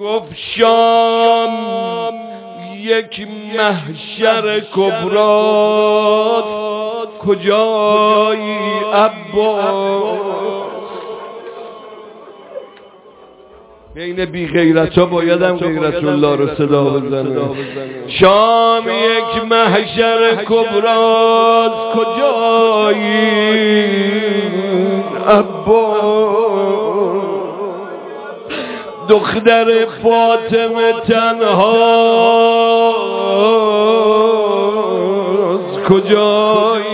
گفت شام یک محشر کبراست، کجایی عباس؟ بین بی غیرت ها باید هم غیرت الله رو صدا بزنه. شام یک محشر کبراست، کجایی عباس؟ دختر فاطمه تنهاست، کجایی؟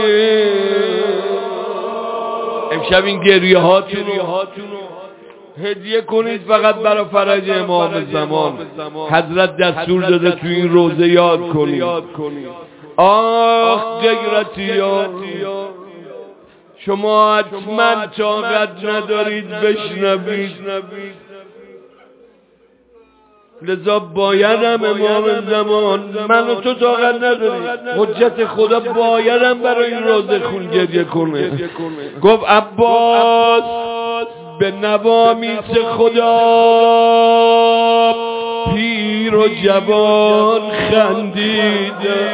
امشب این گریه هاتون هدیه کنید فقط برای فرج امام زمان. حضرت دستور داده تو این روزه یاد کنید. آخ غیرتیان، شما حتما طاقت ندارید بشنوید، لذا بایدم امام زمان، من و تو طاقت نداریم، حجت خدا بایدم برای این روزه خون گریه کنه. گفت عباس به نوامیس خدا پیر و جوان خندیده،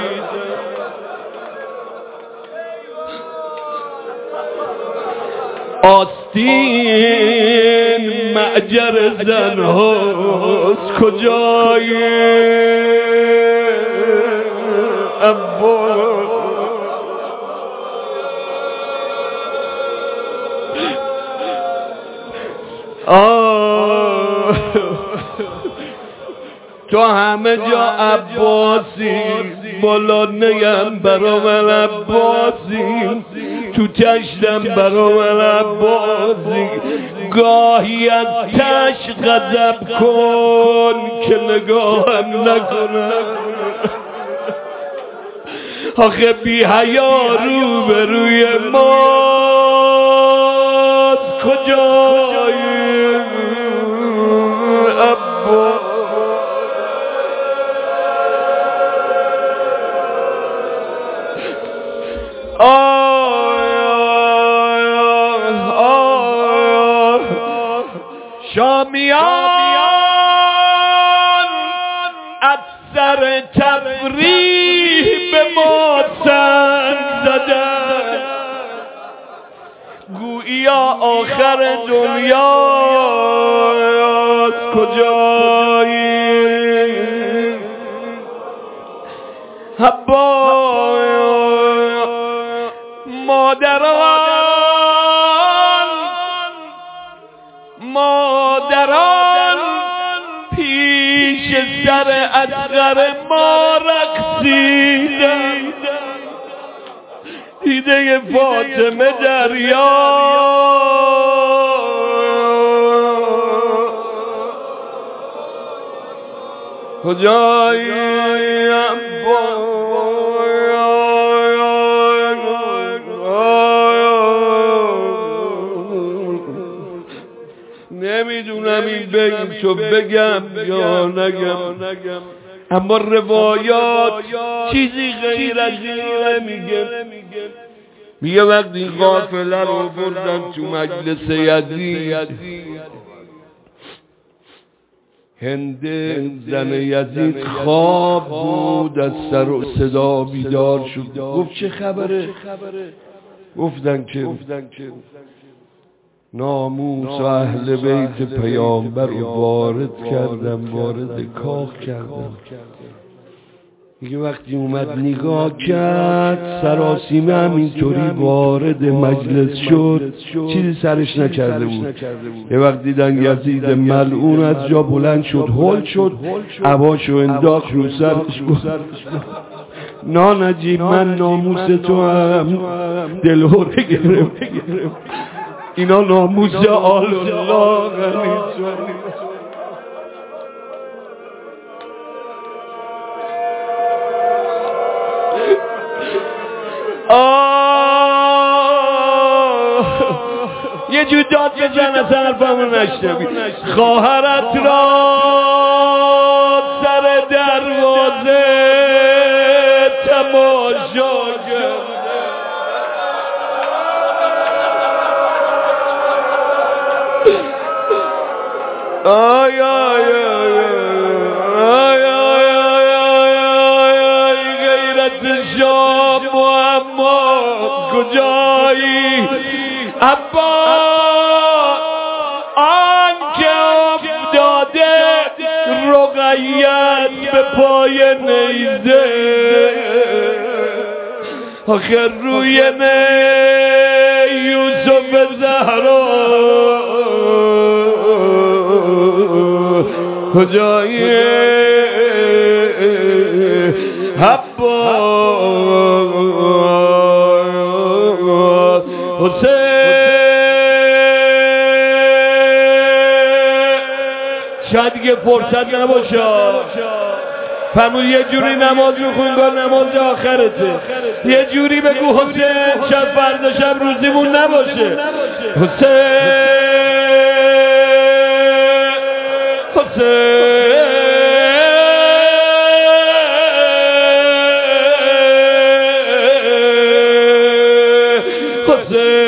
آستین معجر زنهاست، کجایی عباس؟ تو همه جا عباسی، بالا نیم برا من عباسی، تو تشتم برا من عباسی، گاهی از تشت غضب کن که نگاهم نکنه. آخه بی حیا رو به روی ماست، کجایی عباس؟ شامیان از سر تفریح به ما سنگ زدن، گوییا آخر دنیاست، کجایی عباس؟ مادران پیش سر اصغر ما رقصیدن، دیده فاطمه دریا، کجایی عباس؟ نمیدونم این بگم تو بگم یا نگم، اما روایات چیزی غیر از این نمیگه. میگه وقتی قافله رو بردن تو مجلس یزید، هند زن یزید خواب بود، از سر و صدا بیدار شد، گفت چه خبره؟ گفتن که ناموس و اهل بیت پیامبر رو وارد کردم، وارد کاخ کردم. میگه وقتی اومد نگاه کرد، سراسیمه همینطوری وارد مجلس شد، چیزی سرش نکرده بود. یه وقت دیدن یزید ملعون از جا بلند شد، هل شد، عباشو انداخت رو سرش، گفت نانجیب من ناموس تو هم دلهوره گرفت، اینا ناموس آل الله غنی. یه جو داد بزن از حرفمو نشنوی. خواهرت را سر دروازه تماشا کرد، آی آی کجایی عباس آن که افتاده رقیت به پای نیزه آخر روی یوسف زهرا کجایی عباس حسین شاید دیگه فرصت نباشه فرمود یه جوری نماز بخون با نماز آخرته یه جوری بگو حسین شب فردا شب روزیمون نباشه حسین حسین